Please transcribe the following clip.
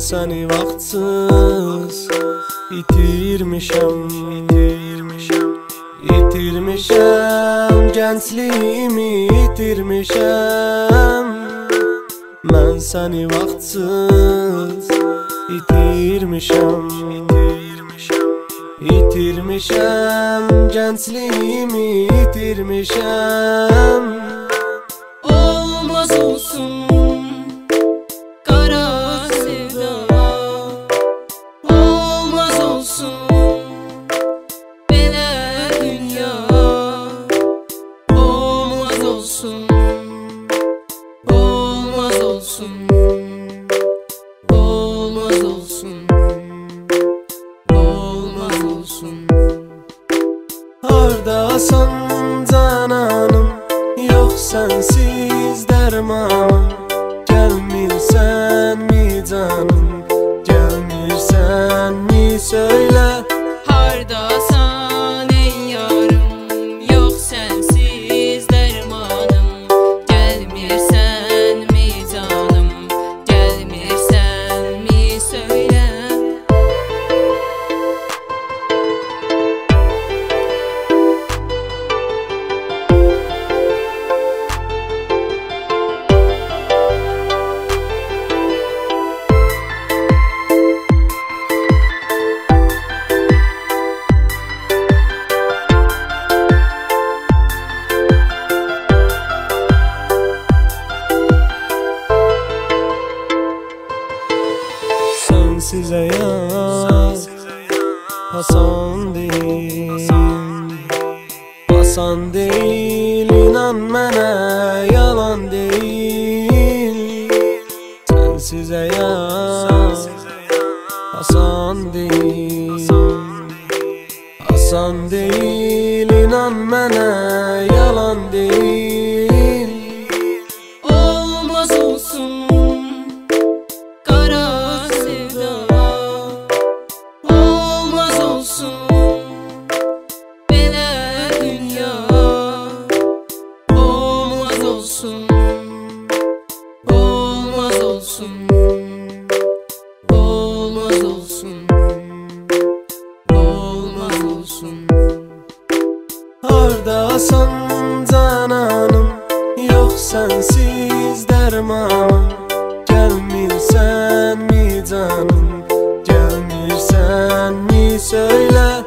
səni vaxtsız itirmişəm. Gəncliyimi itirmişəm. Mən səni vaxtsız itirmişəm. Gəncliyimi itirmişəm. Olmaz olsun kara sevda, olmaz olsun belə dünya, olmaz olsun, olmaz olsun, olmaz olsun, olmaz olsun. Hardasan cananım, yox sənsiz dərmanım. Gəlmirsənmi canım, gəlmirsənmi söylə. Hardasan ey yarım, yox sənsiz dərmanım. Gəlmirsənmi canım, gəlmirsənmi söylə. Sensiz hayat asan değil, asan değil, inan mənə yalan değil. Sensiz hayat asan değil, asan değil, inan mənə yalan değil. Olmaz olsun kara sevda, olmaz olsun belə dünya, olmaz olsun, olmaz olsun, olmaz olsun, olmaz olsun. Hardasan cananım, yox sənsiz dərmanım. Gəlmirsənmi canım, gəlmirsənmi söylə.